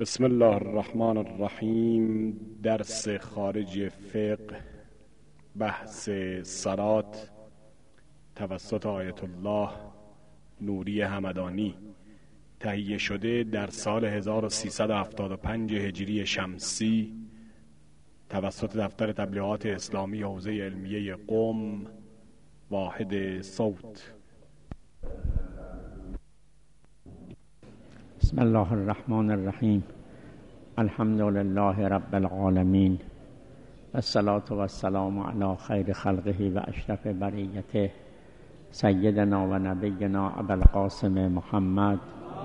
بسم الله الرحمن الرحیم. درس خارجی فقه، بحث صلات توسط آیت الله نوری همدانی، تهیه شده در سال 1375 هجری شمسی توسط دفتر تبلیغات اسلامی حوزه علمیه قم، واحد صوت. بسم الله الرحمن الرحیم. الحمد لله رب العالمین، والصلاة والسلام علی خیر خلقه و اشرف بریته، سیدنا و نبینا ابی القاسم محمد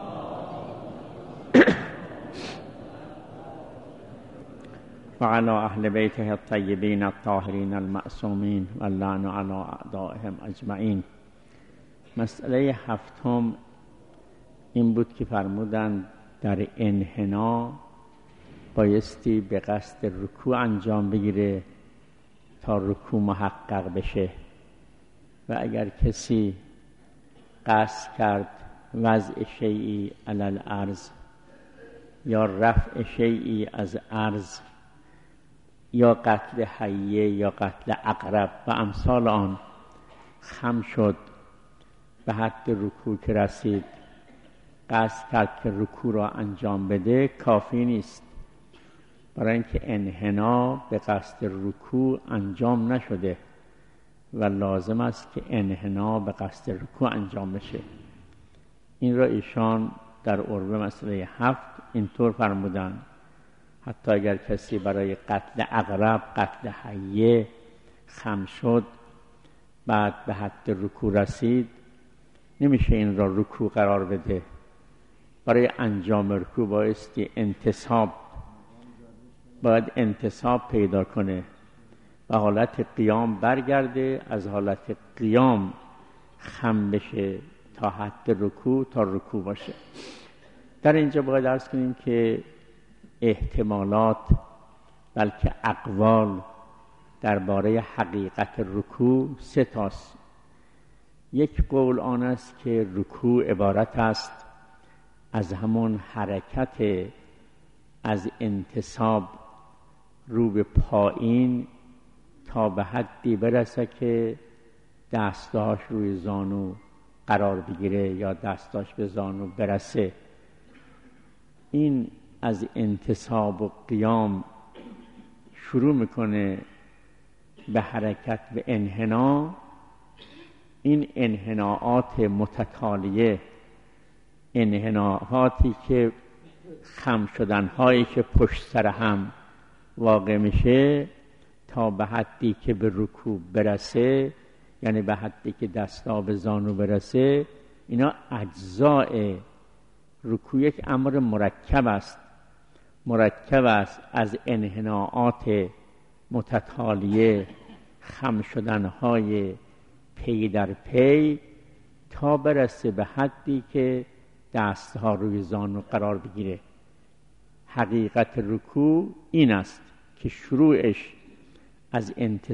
و علی اهل بیته الطیبین الطاهرین المعصومین و اللعن علی اعدائهم اجمعین. مسئله هفتم این بود که فرمودند در انحنا بایستی به قصد رکوع انجام بگیره تا رکوع محقق بشه، و اگر کسی قصد کرد وضع شیئی علی الارض یا رفع شیئی از ارض یا قتل حیه یا قتل عقرب و امثال آن، خم شد به حد رکوع که رسید، قصد کرد که رکوع را انجام بده، کافی نیست، برای اینکه انحنا به قصد رکوع انجام نشده و لازم است که انحنا به قصد رکوع انجام بشه. این را ایشان در عرب مسئله 7 اینطور فرمودند: حتی اگر کسی برای قتل عقرب، قتل حیه خم شد، بعد به حد رکوع رسید، نمیشه این را رکوع قرار بده. برای انجام رکوع باید انتصاب پیدا کنه، به حالت قیام برگرده، از حالت قیام خم بشه تا حد رکوع، تا رکوع باشه. در اینجا باید عرض کنیم که احتمالات بلکه اقوال درباره حقیقت رکوع 3 تاست. یک قول آن است که رکوع عبارت است از همون حرکت از انتصاب رو به پایین تا به حدی برسه که دستاش روی زانو قرار بگیره یا دستاش به زانو برسه. این از انتصاب و قیام شروع میکنه به حرکت و انحنا. این انحناءات متتالیه، انحناءاتی که خم شدنهایی که پشت سر هم واقع میشه تا به حدی که به رکوع برسه، یعنی به حدی که دستا به زانو برسه، اینا اجزاء رکوع. یک امر مرکب است از انحناءات متتالیه، خم شدنهای پی در پی، تا برسه به حدی که دستها روی زانو قرار بگیره. حقیقت رکوع این است که شروعش از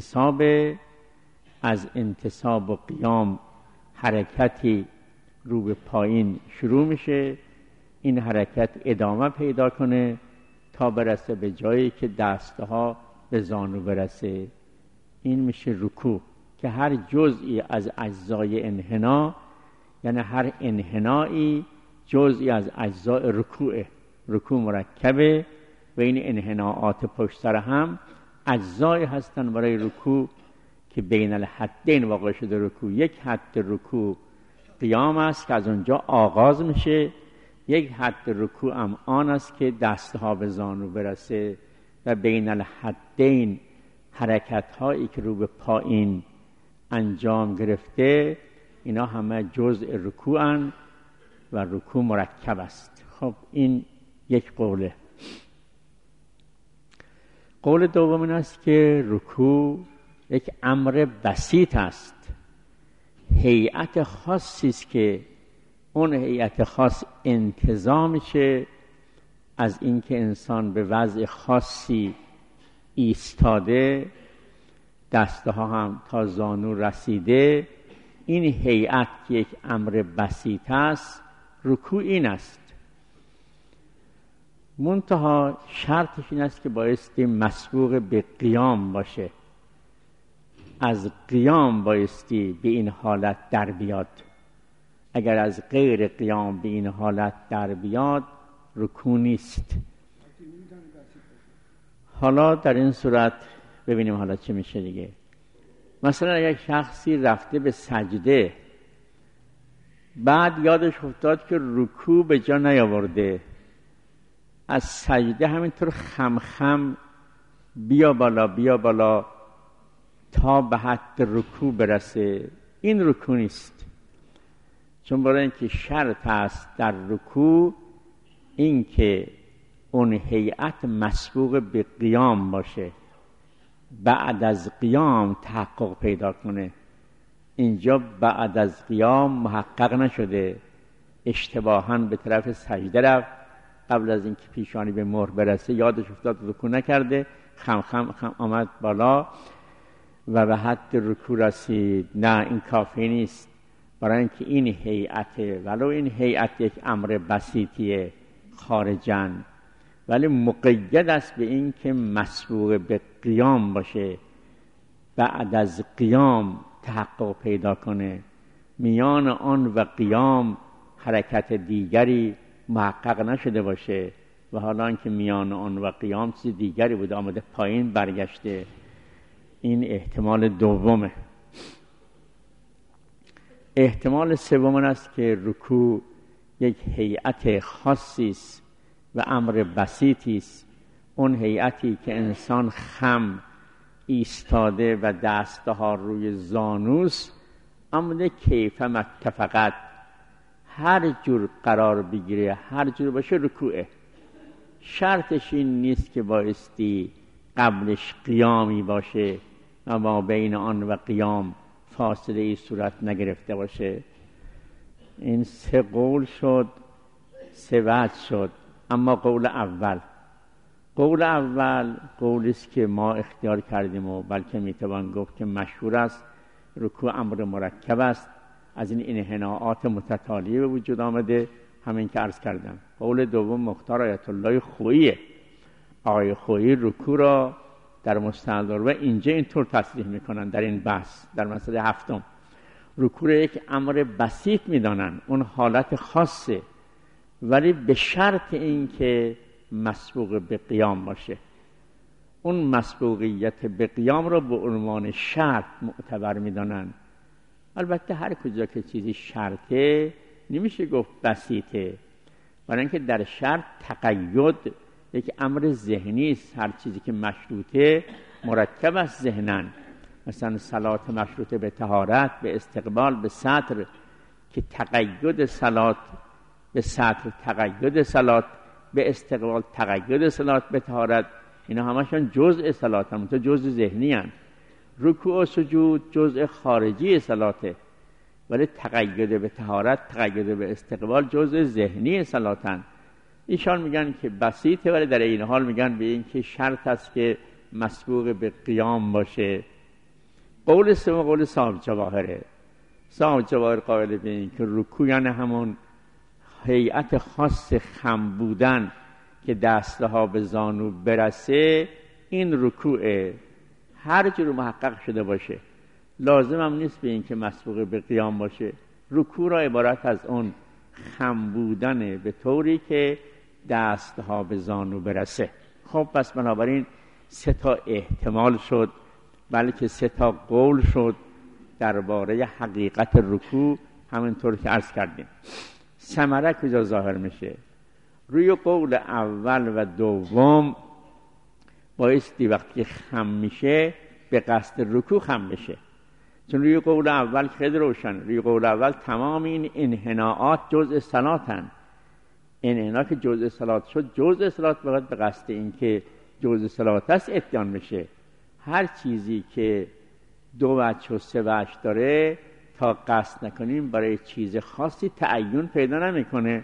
انتصاب و قیام، حرکتی رو به پایین شروع میشه، این حرکت ادامه پیدا کنه تا برسه به جایی که دستها به زانو برسه. این میشه رکوع، که هر جزئی از اجزای انحنا، یعنی هر انحنایی جزئی از اجزاء رکوعه. رکوع مرکبه و این انحناءات پشت سر هم اجزایی هستن برای رکوع که بین الحدین واقع شده. رکوع یک حد رکوع قیام است که از اونجا آغاز میشه، یک حد رکوع هم آن است که دستها به زانو برسه، و بین الحدین حرکت هایی که رو به پایین انجام گرفته، اینا همه جزء رکوعن و رکوع مرکب است. خب این یک قوله. قول دوم این است که رکوع یک امر بسیط است، هیئت خاصی است که اون هیئت خاص انتظام میشه از اینکه انسان به وضع خاصی ایستاده، دستها هم تا زانو رسیده. این هیئت که یک امر بسیط است، رکوع این است. منتها شرطش این است که بایستی مسبوق به قیام باشه، از قیام بایستی به این حالت در بیاد. اگر از غیر قیام به این حالت در بیاد رکوع نیست. حالا در این صورت ببینیم حالا چه میشه دیگه. مثلا اگر شخصی رفته به سجده، بعد یادش افتاد که رکوع به جا نیاورده، از سجده همینطور خم بیا بالا تا به حد رکوع برسه، این رکوع نیست. چون برای اینکه شرط است در رکوع این که اون هیئت مسبوق به قیام باشه، بعد از قیام تحقق پیدا کنه. اینجا بعد از قیام محقق نشده، اشتباهاً به طرف سجده رفت، قبل از اینکه پیشانی به مهر برسه یادش افتاد رکوع نکرده، خم آمد بالا و به حد رکوع رسید. نه، این کافی نیست. برای اینکه این هیئت، ولو این هیئت یک امر بسیطیه خارجاً، ولی مقید است به این که مسبوق به قیام باشه، بعد از قیام تحقق پیدا کنه. میان آن و قیام حرکت دیگری محقق نشده باشه و حالا اینکه میان آن و قیام چیز دیگری بوده، آمده پایین برگشته. این احتمال دومه. احتمال سوم است که رکوع یک هیئت خاصی است و امر بسیطی است. اون هیئتی که انسان خم ایستاده و دستها روی زانوس، آمده کیفم اتفقت، هر جور قرار بگیره، هر جور باشه رکوعه. شرطش این نیست که بایستی قبلش قیامی باشه و ما بین آن و قیام فاصله ای صورت نگرفته باشه. این 3 قول شد، 3 وجه شد. اما قول اول قولی است که ما اختیار کردیم و بلکه میتوان گفت که مشهور است. رکوع امر مرکب است، از این انحناءات متتالیه به وجود آمده، همین که عرض کردم. قول دوم مختار آیت الله خوییه. آقای خویی رکوع را در مستندربه اینجا اینطور تصریح میکنن در این بحث در مسئله 7. رکوع یک امر بسیط میدانن، اون حالت خاصه، ولی به شرط این که مسبوق به قیام باشه. اون مسبوقیت به قیام را به عنوان شرط معتبر میدانن. البته هر کجا که چیزی شرطه نمیشه گفت بسیطه، برای اینکه در شرط تقید یک امر ذهنی است. هر چیزی که مشروطه مرکب است ذهناً. مثلا صلات مشروطه به طهارت، به استقبال، به ستر، که تقید صلات به ستر، تقید صلات به استقبال، تقید صلات به طهارت، اینا همشون جزء صلات هم، تو جزء ذهنی هستند. رکوع و سجود جزء خارجی صلاته، ولی تقید به طهارت، تقید به استقبال جزء ذهنی صلاتن. ایشان میگن که بسیطه، ولی در این حال میگن به این که شرط است که مسبوق به قیام باشه. قول سوم قول صاحب جواهره. صاحب جواهر قائل به این که رکوع یعنی همون هیئت خاص خم بودن که دستها به زانو برسه، این رکوعه. هر جور محقق شده باشه، لازم هم نیست به این که مسبوق به قیام باشه. رکوع را عبارت از اون خم بودن به طوری که دستها به زانو برسه. خب پس بنابراین 3 احتمال شد، بلکه 3 قول شد درباره حقیقت رکوع، همینطور که عرض کردیم. ثمره کجا ظاهر میشه؟ روی قول اول و دوم بایستی وقتی خم میشه به قصد رکوع خم بشه. چون روی قول اول خیلی روشن، روی قول اول تمام این انحناءات جزء صلاتن. انحناء که جزء صلات شد، جزء صلات باید به قصد این که جزء صلات است اتیان بشه. هر چیزی که 2 وجه و 3 وجه داره، تا قصد نکنیم برای چیز خاصی تعین پیدا نمیکنه.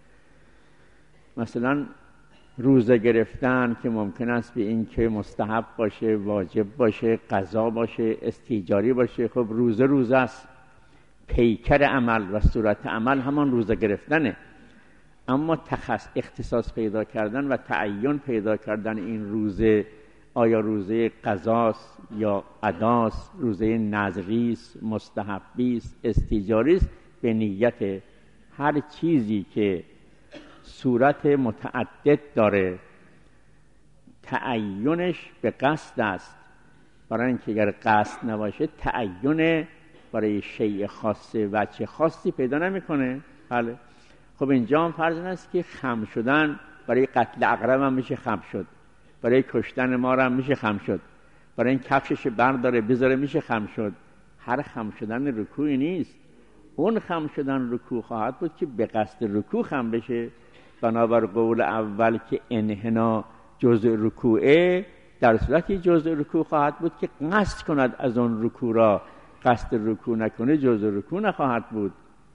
مثلا روزه گرفتن که ممکن است به این که مستحب باشه، واجب باشه، قضا باشه، استیجاری باشه. خب روزه است، پیکر عمل و صورت عمل همان روزه گرفتنه. اما اختصاص پیدا کردن و تعین پیدا کردن این روزه، آیا روزه قضاست یا اداست، روزه نذریست، مستحبیست، استیجاریست، به نیت هر چیزی که صورت متعدد داره تعینش به قصد است. برای اینکه اگر قصد نباشه تعین برای شیء خاصه وجه خاصی پیدا نمیکنه. بله خب اینجا هم فرض است که خم شدن برای قتل عقرب هم میشه خم شد، برای کشتن مار هم میشه خم شد، برای این کفشش برداره بذاره میشه خم شد. هر خم شدن رکوعی نیست. اون خم شدن رکوع خواهد بود که به قصد رکوع خم بشه. بنابر قول اول که انحنا جزء رکوعه، در صورتی جزء رکوع خواهد بود که قصد کند از اون رکوع را، قصد رکوع نکنه جزء رکوع نخواهد بود.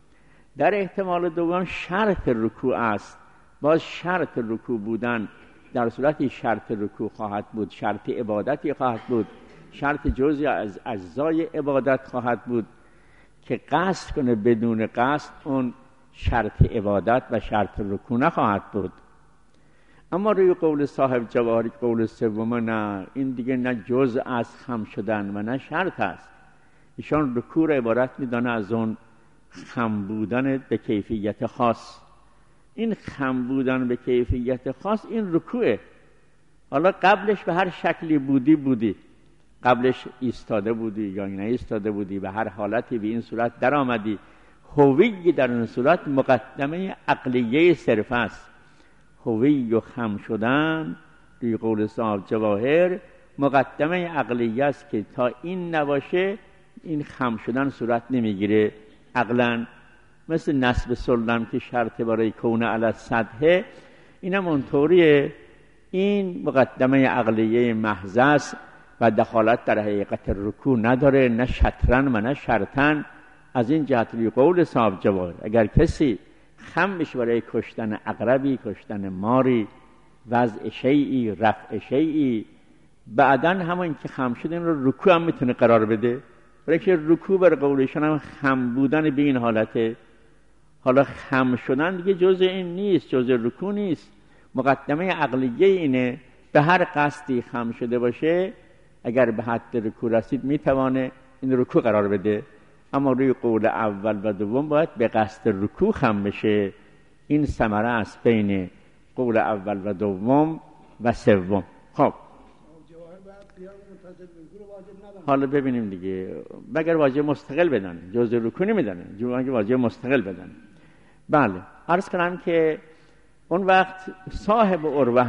در احتمال دوم شرط رکوع است. باز شرط رکوع بودن در صورتی شرط رکوع خواهد بود، شرط عبادتی خواهد بود، شرط جزئی از اجزای عبادت خواهد بود که قصد کنه، بدون قصد اون شرط عبادت و شرط رکوع نخواهد بود. اما روی قول صاحب جواهر قول سوم نه، این دیگه نه جزء از خم شدن و نه شرط است. ایشان رکوع را عبارت میدانه از اون خم بودن به کیفیت خاص. این خم بودن به کیفیت خاص این رکوعه. حالا قبلش به هر شکلی بودی، قبلش ایستاده بودی یا نه ایستاده بودی، به هر حالتی به این صورت در آمدی، هویی در این صورت مقدمه عقلیه صرف است. هوی و خم شدن روی قول صاحب جواهر مقدمه عقلیه است که تا این نباشه این خم شدن صورت نمیگیره عقلا. مثل نصب سلم که شرط برای کون علی السطح، اینم اونطوریه. این مقدمه عقلیه محض است و دخالت در حقیقت رکوع نداره، نه شطرن و نه شرطن. از این جهت روی قول صاحب جواهر اگر کسی خم بشه برای کشتن عقربی، کشتن ماری، وضع شیئی، رفع شیئی، بعداً همون که خم شده این رو رکوع هم میتونه قرار بده. برای که رکوع بر قولشان هم خم بودن به این حالته. حالا خم شدن دیگه جزء این نیست، جزء رکوع نیست. مقدمه عقلیه اینه به هر قصدی خم شده باشه اگر به حد رکوع رسید میتوانه این رکوع قرار بده. اما روی قول اول و دوم باید به قصد رکوع خم بشه. این ثمره است بین قول اول و دوم و سوم. خب حالا ببینیم دیگه، مگر واجب مستقل بدن جزء رکوع نمیدن، مگر واجب مستقل بدن. بله عرض کنم که اون وقت صاحب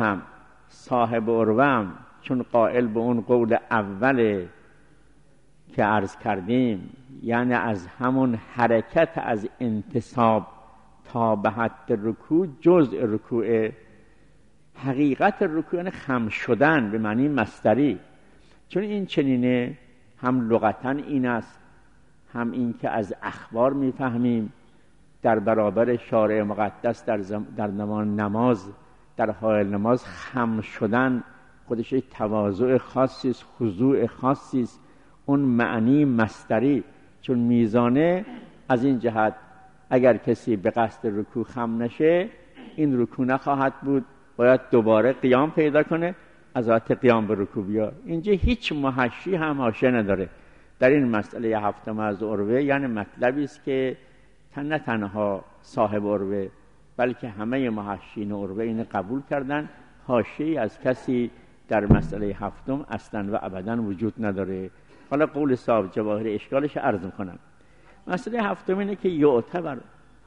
عروه هم چون قائل به اون قول اوله که عرض کردیم، یعنی از همون حرکت از انتصاب تا به حد رکوع جزء رکوع، حقیقت رکوع یعنی خم شدن به معنی مصدری. چون این چنینه هم لغتاً این است، هم این که از اخبار میفهمیم در برابر شارع مقدس در زمان نماز، در حال نماز خم شدن خودش یک تواضع خاصی است، خضوع خاصی است. اون معنی مصدری چون میزانه، از این جهت اگر کسی به قصد رکوع خم نشه این رکوع نخواهد بود، باید دوباره قیام پیدا کنه، از حالت قیام به رکوع بیاد. اینجا هیچ محشی هم حاشیه نداره در این مسئله هفتم از عروه. یعنی مطلبی است که نه تنها صاحب عروه بلکه همه محشین عروه این قبول کردن، حاشیه‌ای از کسی در مسئله هفتم اصلا و ابدا وجود نداره. حالا قول صاحب جواهر اشکالش عرض میکنم. مسئله هفتم اینه که یعتبر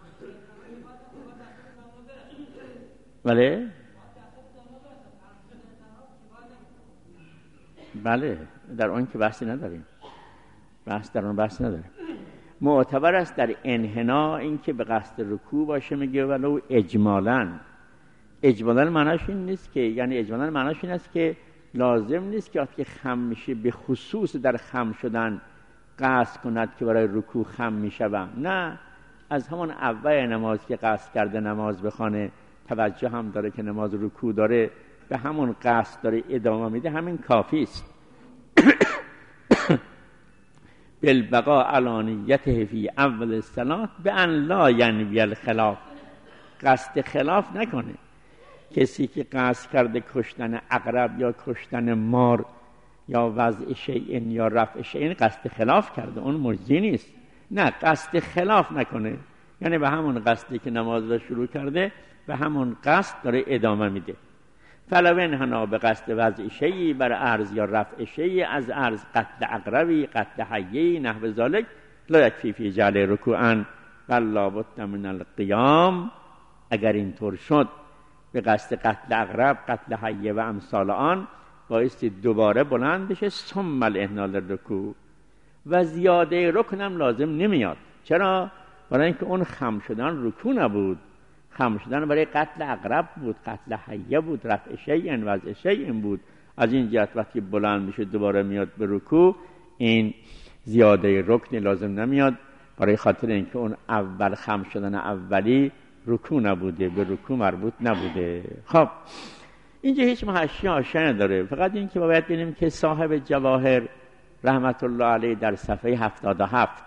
بله در اون که بحثی نداریم، در اون بحث نداریم. معتبر است در انحنا این که به قصد رکوع باشه، میگه ولو اجمالاً معناش این نیست که، یعنی اجمالاً معناش این است که لازم نیست که وقتی خم میشه به خصوص در خم شدن قصد کند که برای رکوع خم میشوم. نه، از همون اول نماز که قصد کرده نماز بخونه، توجه هم داره که نماز رکوع داره، به همون قصد داره ادامه میده، همین کافی است. بالبقاء علانیته فی اول الصلاة بان لا ینوی الخلاف. قصد خلاف نکنه. کسی که قصد کرده کشتن عقرب یا کشتن مار یا وضع شیء یا رفع شیء قصد خلاف کرده، اون مجزی نیست. نه، قصد خلاف نکنه، یعنی به همون قصدی که نماز را شروع کرده به همون قصد داره ادامه میده. فلو انحنا به قصد وضع شیء بر عرض یا رفع شیء از عرض، قتل عقربی قتل حیه‌ای نحو ذلک، لا یکفی فی جعل رکوعا بل لابد من القیام. اگر اینطور شد به قصد قتل عقرب، قتل حیه و امثال آن، بایستی دوباره بلند بشه ثم الانحناء للرکوع و زیاده رکن هم لازم نمیاد. چرا؟ برای اینکه اون خم شدن رکوع نبود، خم شدن برای قتل عقرب بود، قتل حیه بود، رفع شیء وضع شیء بود. از این جهت وقتی بلند میشه دوباره میاد به رکوع، این زیاده رکن لازم نمیاد، برای خاطر اینکه اون اول خم شدن اولی رکوع نبوده، به رکوع مربوط نبوده. خب اینجا هیچ محشی آشنا نداره، فقط این که باید ببینیم که صاحب جواهر رحمت الله علیه در صفحه 77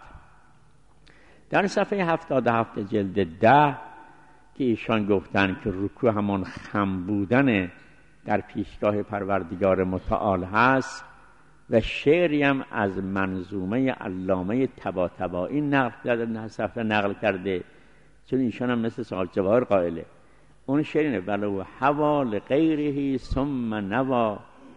در صفحه 77 جلد 10 که ایشان گفتن که رکوع همان خم بودن در پیشگاه پروردگار متعال هست و شعری هم از منظومه علامه طباطبایی نقل کرده، چون ایشان هم مثل صاحب جواهر قائله. اون شعر اینه: ولو هوا لغیره ثم نوا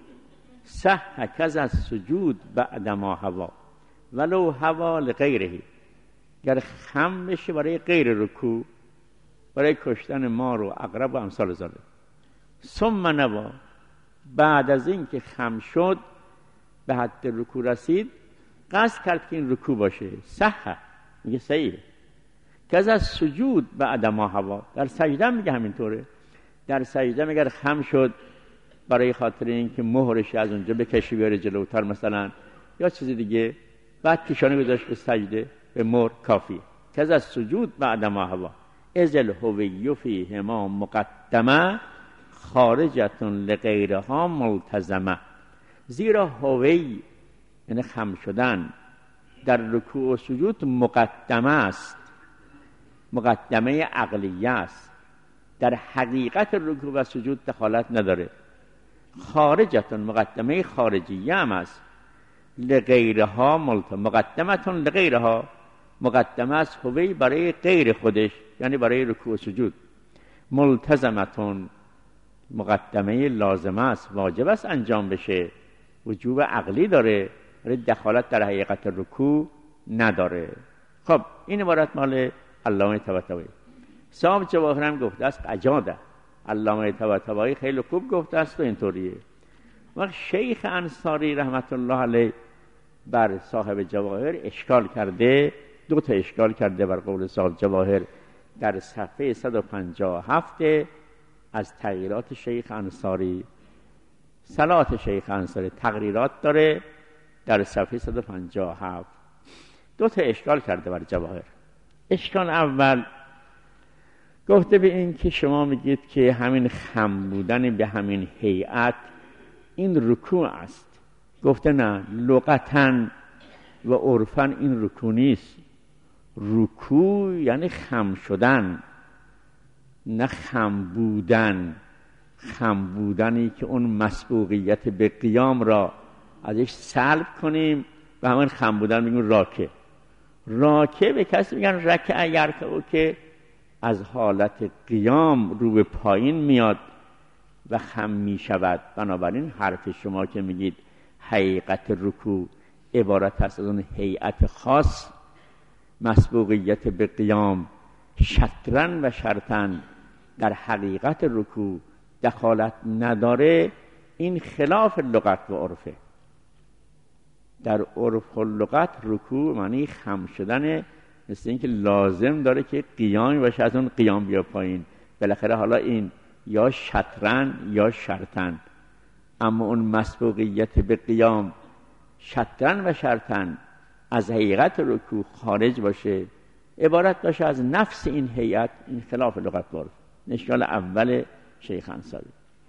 صح کز از سجود بعد ما هوا. ولو هوا لغیره، گر خم بشه برای غیر رکوع، برای کشتن مار و عقرب و امثال ذالک، ثم نوا، بعد از این که خم شد به حد رکوع رسید، قصد کرد که این رکوع باشه، صح، میگه صحیح. کز از سجود بعد ما هوا، در سجده میگه همینطوره. در سجده اگر خم شد برای خاطر اینکه مهرش از اونجا بکشی بیاره جلوتر مثلا یا چیز دیگه، بعد پیشانه گذاشت به سجده، به مهر کافی. کز از سجود بعد ما هوا ازل هوی فیهما مقدمه خارجتون لغیرها ملتزمه. زیرا هوی یعنی خم شدن در رکوع و سجود مقدمه است، مقدمه عقلیه است، در حقیقت رکوع و سجود دخالت نداره. خارجتون مقدمه خارجیه هم است، لغیرها مقدمتون لغیرها، مقدمه است هوی برای غیر خودش، یعنی برای رکوع و سجود. ملتزمتون مقدمه لازمه است، واجب است انجام بشه، وجوب عقلی داره، برای دخالت در حقیقت رکوع نداره. خب این عبارت مال علامه طباطبایی. صاحب جواهر هم گفته است اجاده. علامه طباطبایی خیلی خوب گفته است و اینطوریه. وقت شیخ انصاری رحمت الله علیه بر صاحب جواهر اشکال کرده، دو تا اشکال کرده بر قول صاحب جواهر در صفحه 157 از تغییرات شیخ انصاری. صلات شیخ انصاری تغییرات داره در صفحه 157. دو تا اشکال کرده بر جواهر. اشکال اول گفته به این که شما میگید که همین خم بودن به همین هیئت این رکوع است. گفته نه، لغتاً و عرفاً این رکوع نیست. رکوع یعنی خم شدن، نه خم بودن. خم بودنی که اون مسبوقیت به قیام را ازش سلب کنیم و همین خم بودن میگیم راکع. راکع به کسی میگن رکع یرکع که از حالت قیام رو به پایین میاد و خم میشود. بنابراین حرف شما که میگید حقیقت رکوع عبارت است از اون هیئت خاص، مسبوقیت به قیام، شطرن و شرطن در حقیقت رکوع دخالت نداره، این خلاف لغت و عرفه. در عرف و لغت رکوع معنی خم شدن، مثل اینکه لازم داره که قیام باشه، از اون قیام بیا پایین. بالاخره حالا این یا شطرن یا شرطن، اما اون مسبوقیت به قیام، شطرن و شرطن از حقیقت رکوع خارج باشه، عبارت باشه از نفس این هیئت، این خلاف لغت و عرف. اشکال اول شیخ انصاری.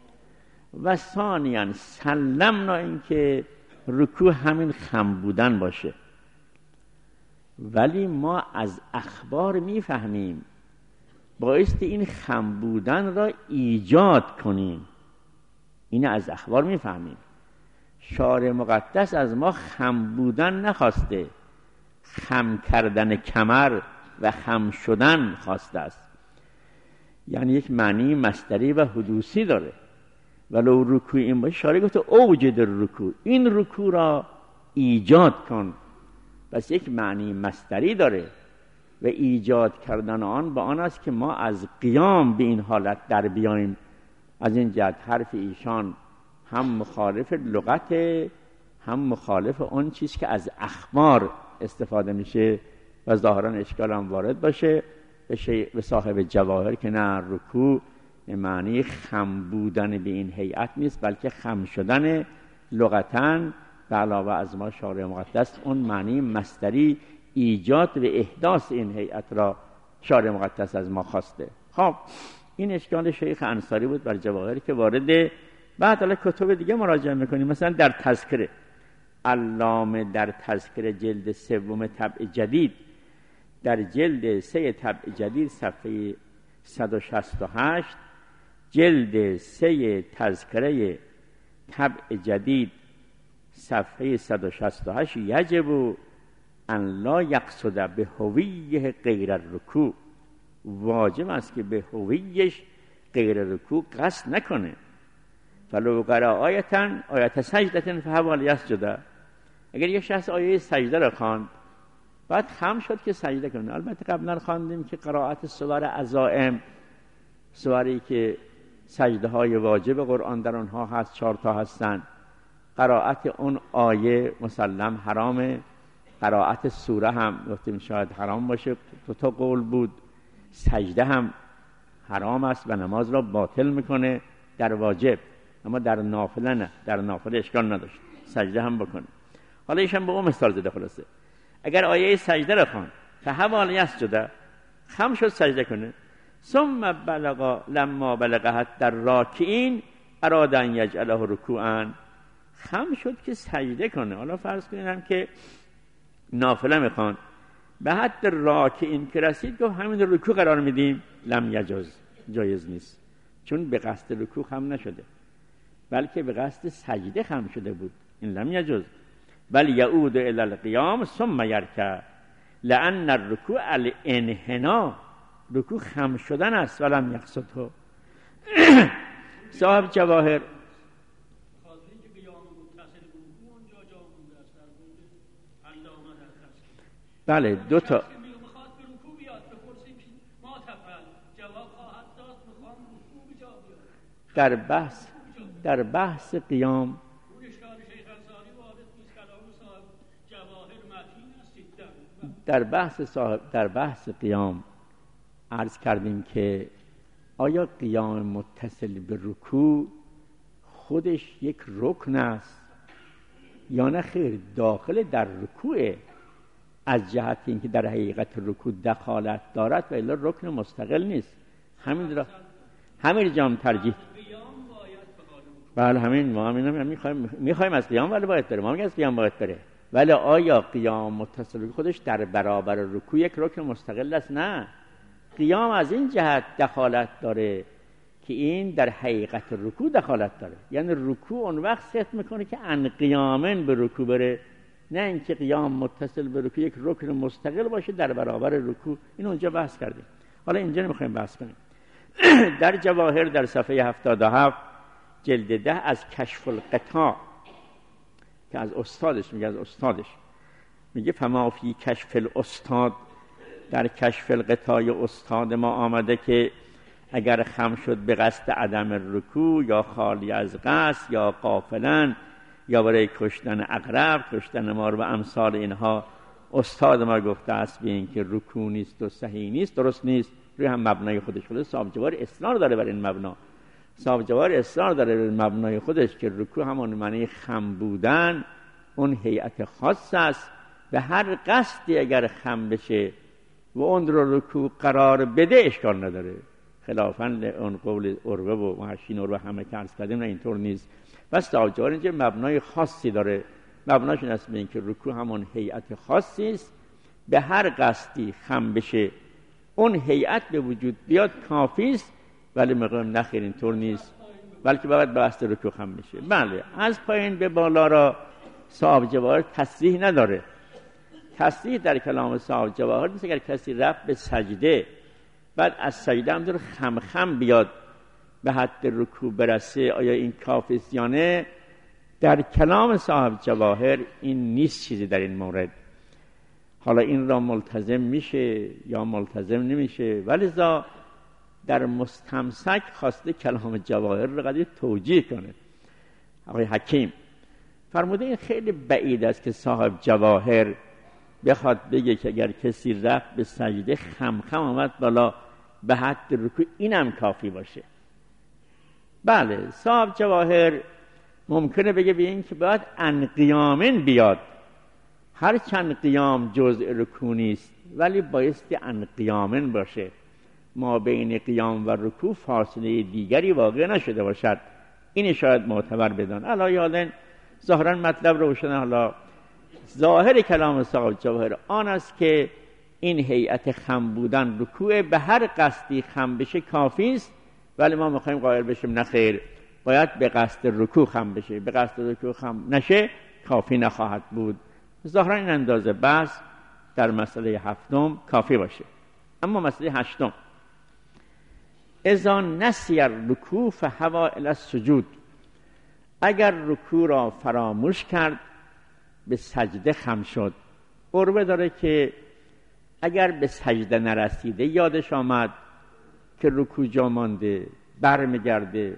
و ثانیاً سلمنا این که رکوع همین خم بودن باشه، ولی ما از اخبار میفهمیم بایستی این خم بودن را ایجاد کنیم. این از اخبار میفهمیم. شارع مقدس از ما خم بودن نخواسته، خم کردن کمر و خم شدن خواسته است. یعنی یک معنی مصدری و حدوثی داره. ولو رکوع این باشه، شارع گفته اوجد رکوع، این رکوع را ایجاد کن. پس یک معنی مصدری داره و ایجاد کردن آن به آن است که ما از قیام به این حالت در بیاییم. از این جهت حرف ایشان هم مخالف لغت، هم مخالف اون چیز که از اخبار استفاده میشه و ظاهرا اشکال هم وارد باشه به صاحب جواهر که نه، رکوع معنی خم بودن به این هیئت نیست، بلکه خم شدن لغتاً به علاوه از ما شارع مقدس اون معنی مصدری ایجاد و احداث این هیئت را شارع مقدس از ما خواسته. خب این اشکال شیخ انصاری بود بر جواهر که وارد. بعد حالا کتب دیگه مراجعه میکنیم. مثلا در تذکره علامه در تذکره جلد 3 طبع جدید، در جلد 3 طبع جدید صفحه 168، جلد 3 تذکره طبع جدید صفحه 168، یجب ان لا یقصد به هویه غیر الرکوع، واجب است که به هویش غیر رکوع قصد نکنه. فلو قرأ آیت سجدة فهو لیسجد، اگر یک شخص آیه سجده را خواند بعد خم شد که سجده کنه. البته قبلا خواندیم که قرائت سور عزائم، سوری که سجده های واجب قرآن در آنها هست 4 تا هستند، قرائت اون آیه مسلم حرامه، قرائت سوره هم گفتیم شاید حرام باشه، 2 تا قول بود. سجده هم حرام است و نماز را باطل میکنه در واجب، اما در نافله نه، در نافله اشکال نداشت، سجده هم بکنه. حالا ایشان به اون مثال زده. خلاصه اگر آیه سجده را خوان فهو لیسجد، خم شد سجده کنه، ثم لما بلغ حتی الراکعین اراد ان یجعله رکوعا، خم شد که سجده کنه. حالا فرض کنیم که نافله میخوان، به حد راکعین که رسید گفت همین رکوع قرار میدیم، لم یجوز، جایز نیست، چون به قصد رکوع خم نشده بلکه به قصد سجده خم شده بود. این لم یجوز، بل یعود الی القیام ثم یرکع، لان الرکوع الانحنا، رکوع خم شدن است ولم یقصده. صاحب جواهر بله 2 تا در بحث قیام در بحث قیام عرض کردیم که آیا قیام متصل به رکوع خودش یک رکن است یا نه خیر، داخل در رکوع، از جهت اینکه در حقیقت رکوع دخالت دارد و الا رکن مستقل نیست. همین جام ترجیح. بله همین ما میخوایم از قیام ولی باید بره، ما میگیم از قیام باید بره، ولی آیا قیام متصل خودش در برابر رکوع یک رکن مستقل است؟ نه، قیام از این جهت دخالت داره که این در حقیقت رکوع دخالت داره. یعنی رکوع اون وقت صحت میکنه که ان قیامن به رکوع بره، نه اینکه قیام متصل به رکوع یک رکن مستقل باشه در برابر رکوع. این اونجا بحث کردیم، حالا اینجا نمیخوایم بحث کنیم. در جواهر در صفحه 77 جلد 10 از کشف القطاع که از استادش میگه فما فی کشف الاستاد، در کشف القطاع استاد ما آمده که اگر خم شد به قصد عدم رکوع یا خالی از قصد یا غافلا یا برای کشتن عقرب، کشتن مار و امثال اینها، استاد ما گفته است به این که رکوع نیست و صحیح نیست، درست نیست، روی هم مبنای خودش. خود صاحب جواهر اصرار داره بر این مبنا، صاحب جواهر اصرار داره بر مبنای خودش که رکوع همون معنی خم بودن، اون هیئت خاص است، به هر قصدی اگر خم بشه و اون رو رکوع قرار بده اشکال نداره، خلافاً اون قول عروه و محشین عروه همه که عرض کردیم اینطور نیست. بس صاحب جواهر اینجا مبنای خاصی داره، مبناش این است به این که رکوع همون هیئت خاصی است، به هر قصدی خم بشه اون هیئت به وجود بیاد کافی است، ولی میگم نخیر اینطور نیست، بلکه باید به قصد رکوع خم بشه. بله، از پایین به بالا را صاحب جواهر تصریح نداره. تصریح در کلام صاحب جواهر نیست اگر کسی رفت به سجده بعد از سجده هم در خم بیاد به حد رکوع برسه، آیا این کافی است یا نه؟ در کلام صاحب جواهر این نیست چیزی در این مورد. حالا این را ملتزم میشه یا ملتزم نمیشه، ولی در مستمسک خواسته کلام جواهر را قدر توجیه کنه. آقای حکیم فرموده این خیلی بعید است که صاحب جواهر بخواد بگه که اگر کسی رفت به سجده خم آمد بالا به حد رکوع اینم کافی باشه. بله، صاحب جواهر ممکنه بگه به این که باید ان قیامن بیاد، هر چند قیام جزء رکوع نیست ولی بایستی ان قیامن باشه، ما بین قیام و رکوع فاصله دیگری واقع نشده باشد. این شاید معتبر بدان. علی حالن ظاهرا مطلب روشنه. حالا ظاهر کلام صاحب جواهر آن است که این هیئت خم بودن رکوع به هر قصدی خم بشه کافی است، ولی ما میخوایم قائل بشیم نخیر، باید به قصد رکوع خم بشه، به قصد رکوع خم نشه کافی نخواهد بود. ظاهرا این اندازه بس در مسئله هفتم کافی باشه. اما مسئله هشتم، اذا نسی الرکوع فهوی الی السجود، اگر رکوع را فراموش کرد به سجده خم شد. عربه داره که اگر به سجده نرسیده یادش آمد که رکوع جا مانده، برمیگرده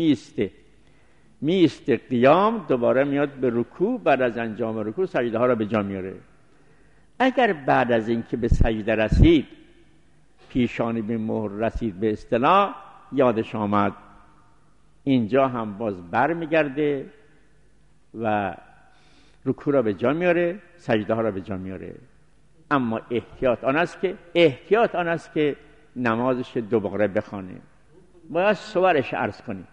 میسته قیام، دوباره میاد به رکوع، بعد از انجام رکوع سجده ها را به جا میاره. اگر بعد از اینکه به سجده رسید، پیشانی به مهر رسید به اصطلاح، یادش آمد، اینجا هم باز برمیگرده و رکوع را به جا میاره، سجده ها را به جا میاره. اما احتیاط آن است که نمازش دوباره بخوانه. باید صورش عرض کنیم.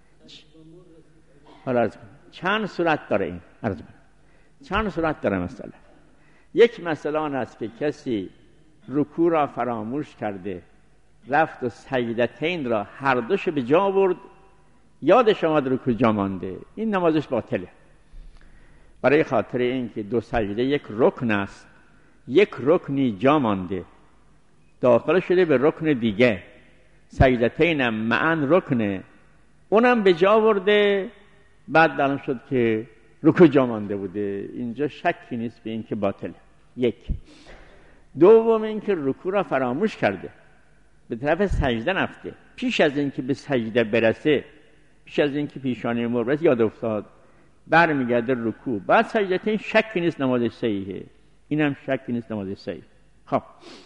حالا عرض کنیم چند صورت داره این. عرض کنیم چند صورت داره مسئله. یک مسئله آن است که کسی رکوع را فراموش کرده، رفت و سجدتین را هر دوش به جا برد، یادش آمد رکوع جا مانده، این نمازش باطله. برای خاطر این که دو سجده یک رکن است، یک رکنی جا مانده، داخل شده به رکن دیگه، سجدتینم معن رکنه، اونم به جا برده، بعد معلوم شد که رکوع جا مانده بوده. اینجا شکی نیست به این که باطله. یک. دوم این که رکوع را فراموش کرده، به طرف سجده رفته، پیش از این که به سجده برسه، پیش از این که پیشانی مهر برسه یاد افتاد، برمیگرده رکوع، بعد سجدتین، شکی نیست نمازش صحیحه. اینم شکی نیست نمازش صحیح. خب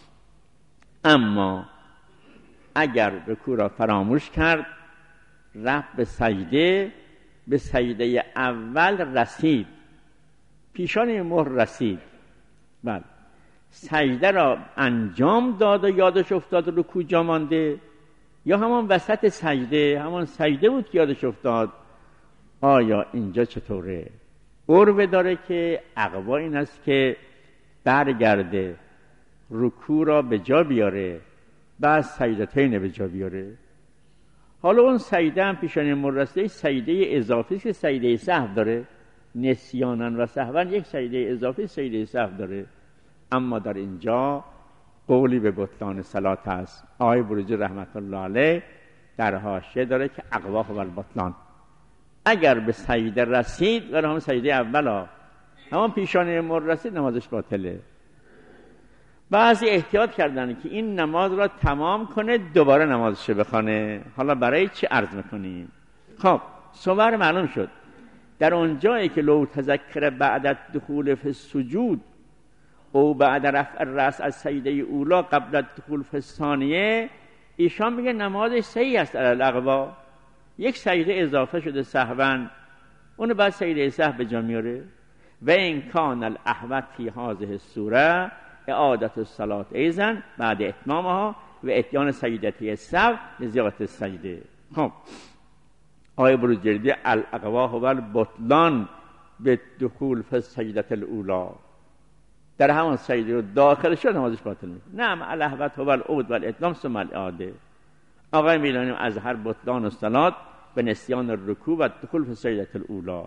اما اگر رکوع را فراموش کرد، رفت به سجده اول رسید، پیشانی مهر رسید، بله، سجده را انجام داد و یادش افتاد رکوع جا مانده، یا همان وسط سجده، همان سجده بود که یادش افتاد، آیا اینجا چطوره؟ عربه داره که اقوا این است که برگرده، رکوع را به جا بیاره، بعد سجدتین به جا بیاره. حالا اون سجده هم پیشانی مرسله سجده اضافی که سجده سهو داره، نسیانن و سهون یک سجده اضافی سجده سهو داره. اما در اینجا قولی به بطلان صلات است. آقای بروجی رحمت الله علیه در حاشیه داره که اقوا و البطلان، اگر به سجده رسید و هم سجده اولا همون پیشانی مهر رسید، نمازش باطله. بعضی احتیاط کردن که این نماز را تمام کنه دوباره نمازش بخونه. حالا برای چی عرض میکنیم؟ خب صور معلوم شد. در اون جایی که لو تذکر بعد دخول فی السجود او بعد رفع الراس از سجده اولا قبل دخول فی الثانیه، ایشان میگه نمازش صحیح است علی الاقوا، یک سجده اضافه شده سهوا، اون بعد سجده سهو به جا میاره. و این کان الاحوط فی هذه السوره اعادت الصلاه ایضا بعد اتمامها و اتیان سجدتی سهو لزیادت السجده. خب آیه بروجردی الاقوا هو البطلان به دخول فی السجده الاولا، در همون سجده و داخلش نمازش باطل میشه. نه الهوت و العود و الاتمام ثم الاعاده. آقای میلانی از هر بطلان الصلات به نسیان الرکوع و دخول فی سجده الاولی.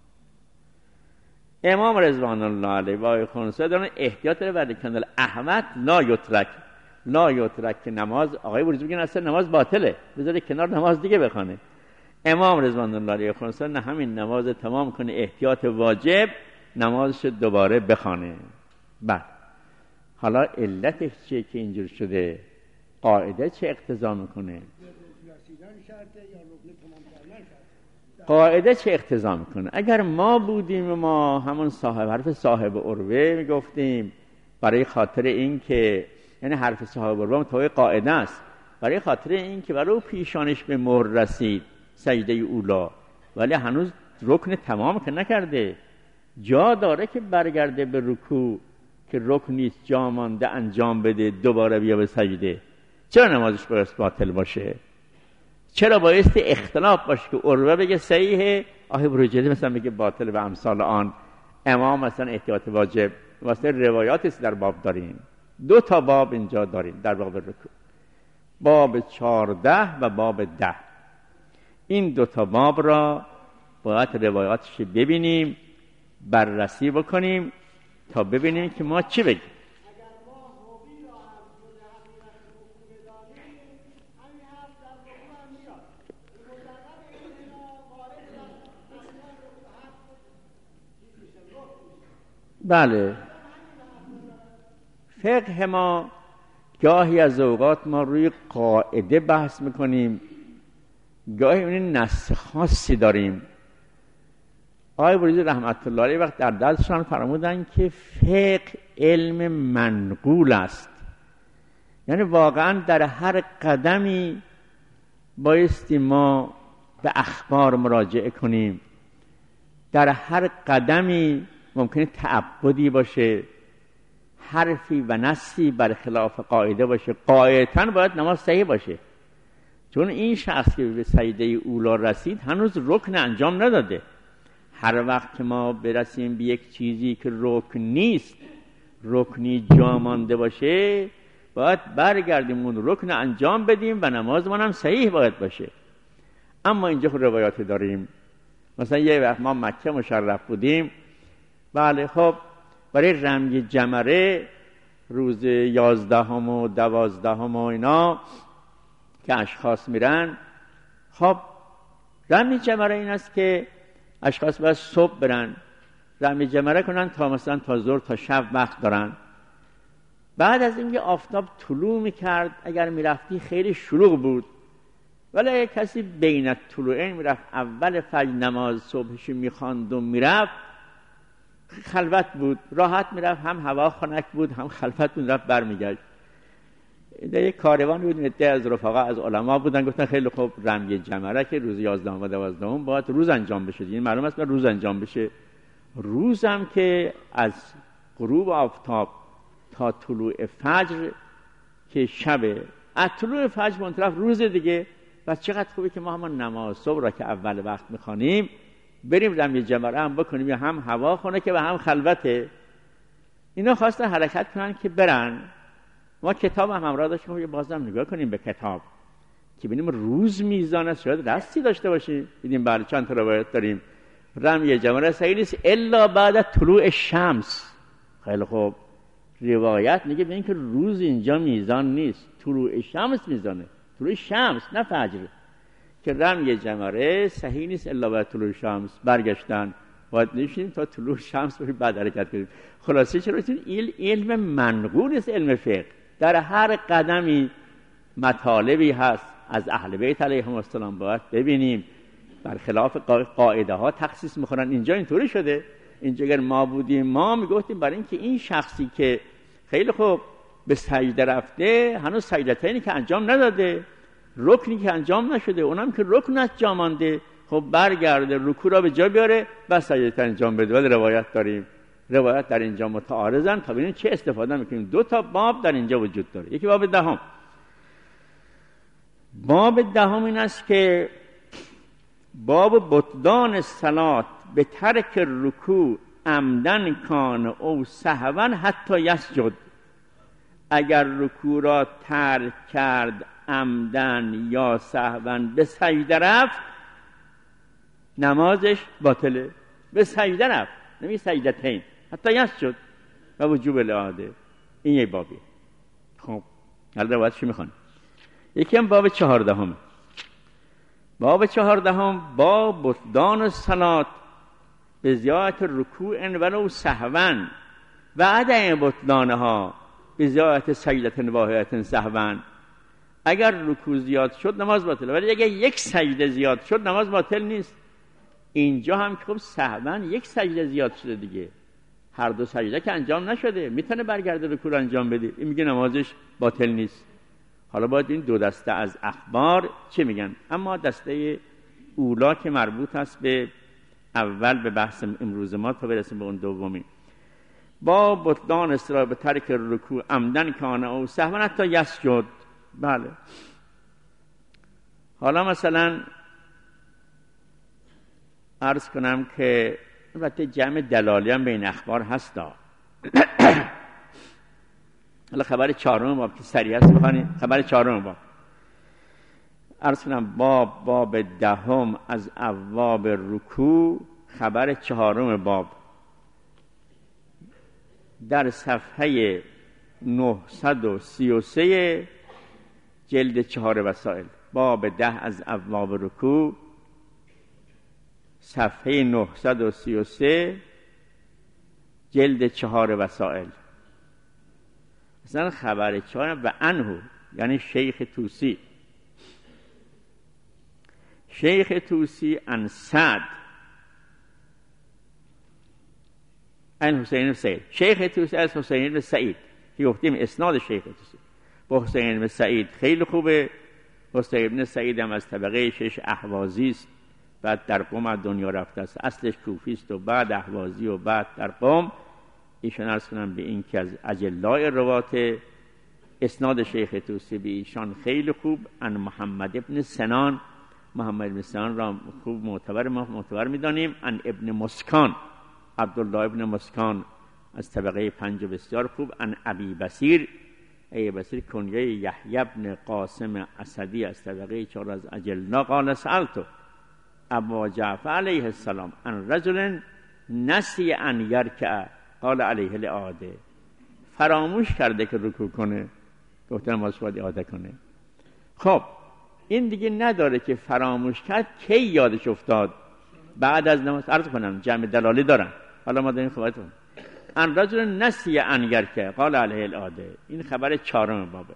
امام رضوان الله علیه و آقای خونسا دارن احتیاط رو برای کندل احمد لا یترک که نماز آقای بروزی میگن اصلا نماز باطله، بذاره کنار نماز دیگه بخونه. امام رضوان الله علیه و خونسا نه همین نماز تمام کنه، احتیاط واجب نمازش دوباره بخونه. بعد حالا علتش چیه که اینجور شده؟ قاعده چه اقتضا میکنه؟ قاعده چه اقتضا میکنه؟ اگر ما بودیم و ما همون حرف صاحب عروه میگفتیم برای خاطر این که یعنی حرف صاحب عروه متوی قاعده است، برای خاطر این که برای پیشانش به مهر رسید سجده اولا ولی هنوز رکن تمام که نکرده، جا داره که برگرده به رکوع که رکن نیست، جا مانده انجام بده، دوباره بیا به سجده. چرا نمازش باید باطل باشه؟ چرا باید اختلاف باشه که عروه بگه صحیحه، آقای بروجردی مثلا بگه باطل و امثال آن؟ امام مثلا احتیاط واجب واسه روایاتی در باب داریم. 2 تا باب اینجا داریم در باب رکوع، باب 14 و باب 10. این 2 تا باب را باید روایاتش ببینیم، بررسی بکنیم تا ببینیم که ما چی بگیم. بله، فقه ما گاهی از اوقات ما روی قاعده بحث میکنیم، گاهی اون نص خاصی داریم. آقای بروجردی رحمت الله علیه وقت در درسشان فرمودن که فقه علم منقول است، یعنی واقعا در هر قدمی بایستی ما به اخبار مراجعه کنیم، در هر قدمی ممکنه تعبدی باشه، حرفی و نصی بر خلاف قاعده باشه، قاعدتاً باید نماز صحیح باشه. چون این شخص که به سجده اولا رسید هنوز رکن انجام نداده. هر وقت که ما برسیم به یک چیزی که رکن نیست، رکنی جا مانده باشه، باید برگردیم اون رکن انجام بدیم و نمازمون هم صحیح باید باشه. اما اینجا خود روایاتی داریم، مثلا یه وقت ما مکه مشرف بودیم، بله خب برای رمی جمره روز 11 و 12 و اینا که اشخاص میرن، خب رمی جمره این است که اشخاص باید صبح برن رمی جمره کنن تا مثلا تا ظهر تا شب وقت دارن. بعد از اینکه آفتاب طلوع میکرد اگر میرفتی خیلی شلوغ بود، ولی اگر کسی بین الطلوعین میرفت اول فجر نماز صبحش میخواند و میرفت، خلوت بود، راحت میرفت، هم هوا خنک بود هم خلوت بود، رفت برمیگشت. در یک کاروان بود، عده از رفقا از علما بودن، گفتن خیلی خوب رمی جمره که روز 11 و 12 باید روز انجام بشه، این معلوم است که روز انجام بشه. روزم که از غروب آفتاب تا طلوع فجر که شبه، از طلوع فجر اون طرف روز دیگه. پس چقدر خوبه که ما هم نماز صبح را که اول وقت میخوانیم بریم رمی جمره هم بکنیم، یا هم هوا خونه که و هم خلوته. اینا خواستن حرکت کنن که برن. ما کتاب هم همراه داشتیم، بازم نگاه کنیم به کتاب که ببینیم روز میزان است، شاید دستی داشته باشیم. دیدیم بله چند تا روایت داریم رمی جمره صحیح نیست الا بعد طلوع شمس. خیلی خوب، روایت میگه ببین که روز اینجا میزان نیست، طلوع شمس میزانه، طلوع شمس نه فجر. که رمی جمره صحیح نیست الا بعد طلوع شمس. برگشتن باید نشینیم تا طلوع شمس بریم بعد حرکت کنیم. خلاصه چرا این علم منقول است، علم فقه. در هر قدمی مطالبی هست از اهل بیت علیهم السلام باید ببینیم، بر خلاف قاعده ها تخصیص میخورن. اینجا اینطوری شده. اینجا اگر ما بودیم ما میگفتیم برای اینکه این شخصی که خیلی خوب به سجده رفته هنوز سجدتینی که انجام نداده، رکنی که انجام نشده، اونم که رکن از جا مانده، خب برگرده رکوع را به جا بیاره بعد سجده انجام بده. ولی روایت داریم، روایت در اینجا متعارضن تا ببینیم چه استفاده میکنیم. 2 تا باب در اینجا وجود داره. یکی باب 10. باب 10 این است که باب بطلان الصلات به ترک رکوع عمدن کان او سهوا حتی یسجد، اگر رکوع را ترک کرد عمدن یا سهوا به سجده رفت نمازش باطله. به سجده رفت، نمی سجدتین، حتی یسجد و وجوب الاعاده. این یک بابیه. خب حالا روایتشو میخوان. یکی هم باب 14. باب 14 با بطلان الصلاة به زیادت رکوع ولو سهوا و عدم بطلانها به زیادت سجدة واحدة سهوا. اگر رکوع زیاد شد نماز باطله، ولی اگر یک سجده زیاد شد نماز باطل نیست. اینجا هم که خب سهوا یک سجده زیاد شده دیگه، هر دو سجده که انجام نشده، میتونه برگرده رکوع رو انجام بده، این میگه نمازش باطل نیست. حالا باید این دو دسته از اخبار چه میگن. اما دسته اولا که مربوط است به اول به بحث امروز ما تا برسیم به اون دومی، با بطلان اصرار به ترک رکوع عمدن کان او سهوا حتی یسجد. بله حالا مثلا عرض کنم که البته جمع دلالی هم بین اخبار هستا. حالا خبر 4 باب که سریع است بخوانید. خبر 4 باب عرض کنم باب 10 از ابواب رکوع. خبر 4 باب در صفحه 933 جلد 4 وسائل. باب 10 از ابواب رکوع صفحه 933 جلد 4 وسائل. مثلا خبر 4 و عنه یعنی شیخ توسی. شیخ توسی عن سعد عن حسین بن سعید. شیخ توسی از حسین بن سعید که گفتیم اسناد شیخ توسی با حسین بن سعید خیلی خوبه. حسین بن سعید هم از طبقه 6 اهوازی است، بعد در قم از دنیا رفته است، اصلش کوفی است و بعد اهوازی و بعد در قم. ایشان عرض کنم به این که از اجلاء روات اسناد شیخ توسی به ایشان خیلی خوب. ان محمد ابن سنان، محمد ابن سنان را خوب معتبر می‌دانیم. ان ابن مسکان، عبدالله ابن مسکان از طبقه 5 بسیار خوب. ان ابی بصیر، ای بصیر کنیه یحیی ابن قاسم اسدی از طبقه 4 از اجلا. قال سألت ابا جعفر علیه السلام ان رجل نسی ان یرکع قال علیه الاعاده. فراموش کرده که رکوع کنه، گفتن نمازش باید اعاده کنه. خب این دیگه نداره که فراموش کرد کی یادش افتاد بعد از نماز. عرض کنم جمع دلالی دارن، حالا ما داریم خبرتون. ان رجل نسی ان یرکع قال علیه الاعاده. این خبر 4 بابه.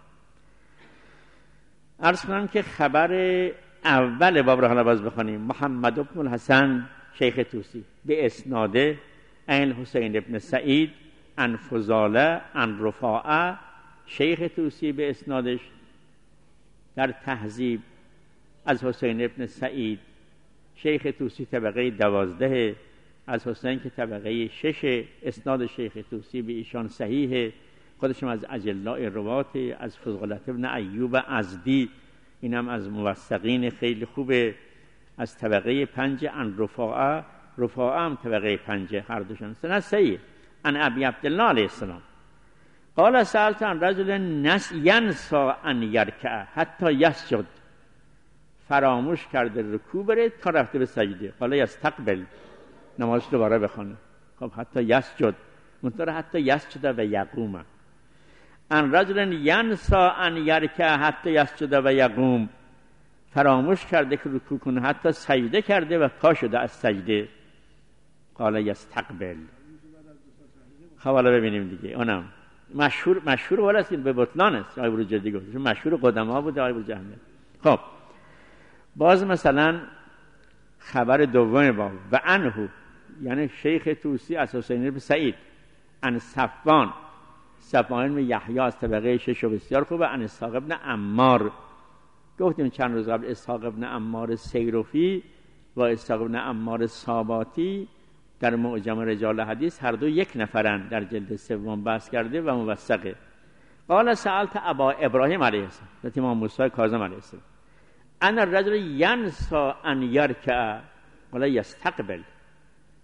عرض کنم که خبر اول باب رو حالا باز بخونیم. محمد بن الحسن شیخ توسی به اسناده عن حسین ابن سعید عن فضاله عن رفاعه. شیخ توسی به اسنادش در تهذیب از حسین ابن سعید. شیخ توسی طبقه 12 از حسین که طبقه 6. اسناد شیخ توسی به ایشان صحیحه. خودشم از اجلاء روات از فضالة ابن ایوب ازدی، اینم از موثقین خیلی خوبه از طبقه 5. عن رفاعه، رفاعه هم طبقه 5، هر دوشان سند صحیح. عن ابی عبدالله علیه السلام قال سألت عن رجل ینسا ان یرکع حتی یسجد. فراموش کرده رکوع بره تا رفته به سجده. قال یستقبل، نمازش دوباره بخونه. خب حتی یسجد، منطقه حتی یسجد و یقوم. ان رجل ینسا ان یرکع حتی یسجد و یقوم. فراموش کرده که رکوع کنه حتی سجده کرده و پا شده از سجده. قال یستقبل. خب حالا ببینیم دیگه. اونم مشهور ولی به بطلان است. آقای بروجردی گفت مشهور قدما بود آقای بروجردی. خب باز مثلا خبر دوم با و عنه یعنی شیخ توسی از حسین بن سعید عن صفوان بن یحیی از طبقه 6 بسیار خوبه. عن اسحاق بن عمار، گفتیم چند روز قبل اسحاق بن عمار سیرفی و اسحاق بن عمار ساباتی در معجم رجال حدیث هر دو یک نفرن، در جلد 3 بحث کرده و موثقه. قال سألت ابا ابراهیم علیه السلام، امام موسی کاظم علیه السلام، ان الرجل ینسا ان یرکع قال یستقبل.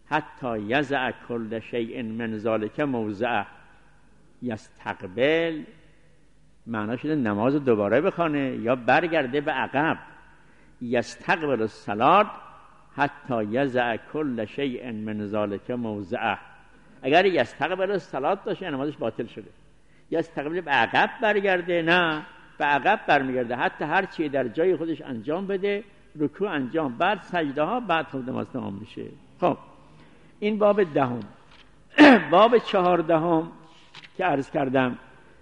حتی یضع کل شیء من ذلک موضعه. یستقبل معنی شده نماز دوباره بخونه یا برگرده به عقب. یستقبل الصلاة حتی یضع کل شیء من ذلک موضعه. اگر یستقبل الصلاة باشه نمازش باطل شده. یستقبل به عقب برگرده، نه به عقب برمیگرده حتی هر چی در جای خودش انجام بده، رکوع انجام، بعد سجده ها، بعد خود نماز تمام میشه. خب این باب دهم. باب 14 که عرض کردم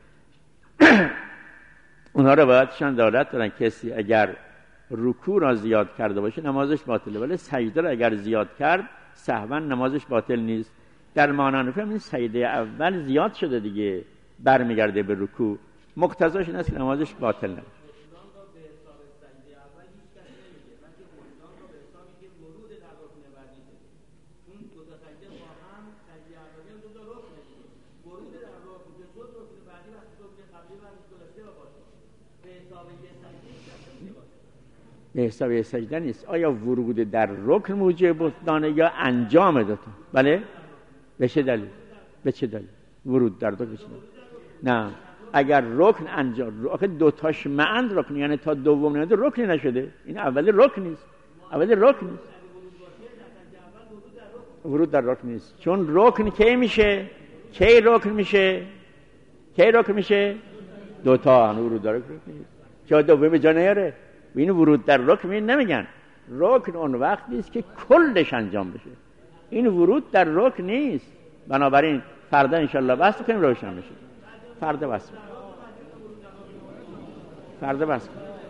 اونها روایتشان دارد دارن کسی اگر رکوع را زیاد کرده باشه نمازش باطله، ولی سجده را اگر زیاد کرد سهوا نمازش باطل نیست. در معنی فهم این سجده اول زیاد شده دیگه، برمیگرده به رکوع، مقتضاش این است نمازش باطل نمیشه. به حساب یه سجده نیست. آیا ورود در رکن موجب بطلانه یا انجام دوتا؟ بله؟ به چه دلیل؟ به چه دلیل؟ ورود در رکن بشه؟ نه، اگر رکن انجام، آخه دوتاش معند رکن، یعنی تا دوم نیاد رکن نشده. این اولی رکن نیست. اولی رکن نیست. ورود در رکن نیست. چون رکن کی میشه؟ کی رکن میشه؟ کی رکن میشه؟ دوتا ورود در رکن نیست. چرا دوم به جا نیاره؟ این ورود در رکن نمیگن. رکن اون وقت نیست که کلش انجام بشه. این ورود در رکن نیست. بنابراین فردا انشالله بحث کنیم روشن بشه. فردا بحث کنیم.